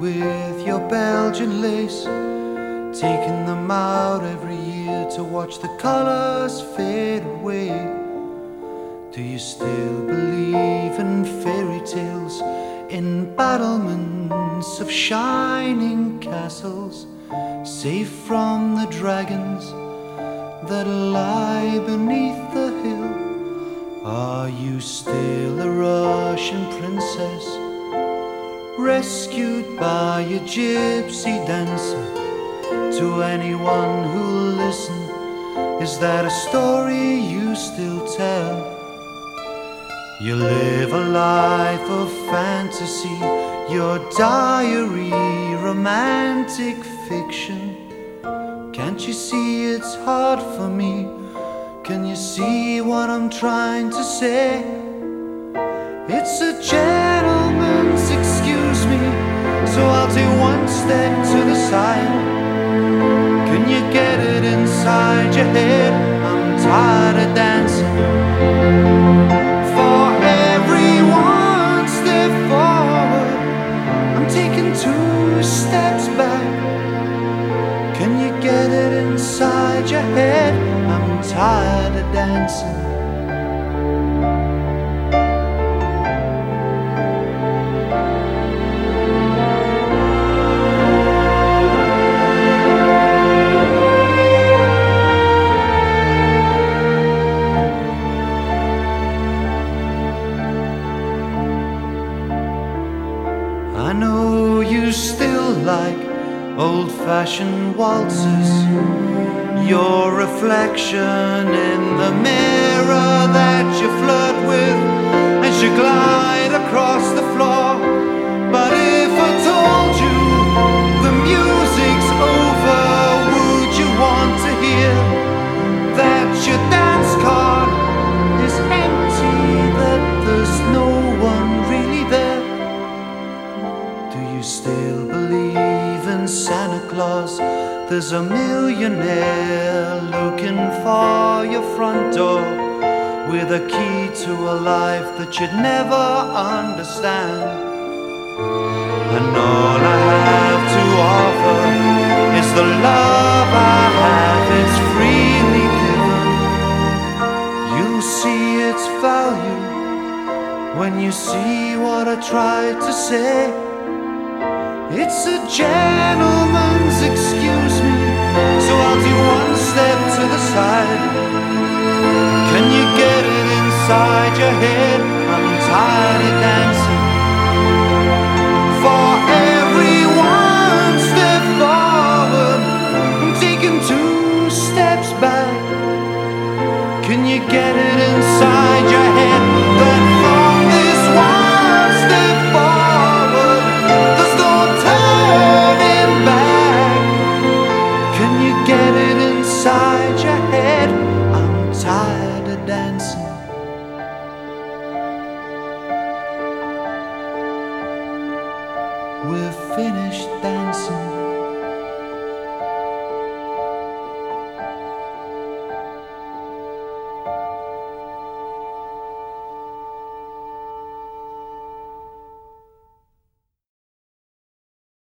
with your Belgian lace, taking them out every year to watch the colors fade away. Do you still believe in fairy tales, in battlements of shining castles, safe from the dragons that lie beneath the hill? Are you still a Russian princess, rescued by a gypsy dancer? To anyone who'll listen, is that a story you still tell? You live a life of fantasy, your diary romantic fiction. Can't you see it's hard for me? Can you see what I'm trying to say? It's a gentleman's excuse me, so I'll take one step to the side. Can you get it inside your head? I'm tired of dancing. For every one step forward, I'm taking two steps back. Can you get it inside your head? I'm tired of dancing. I know you still like old-fashioned waltzes, your reflection in the mirror that you flirt with as you glide across the floor. But if I told you the music's over, would you want to hear that your dance card is empty, that there's no one really there? Do you still believe in Santa Claus? There's a millionaire looking for your front door with a key to a life that you'd never understand. And all I have to offer is the love I have, it's freely given. You'll see its value when you see what I tried to say. It's a gentleman's excuse me, so I'll do one step to the side. Can you get it inside your head? I'm tired of dancing. For every one step forward, I'm taking two steps back. Can you get it inside your head that from this one step forward, there's no turning back? Can you get it inside your head? I'm tired of dancing. We're finished dancing.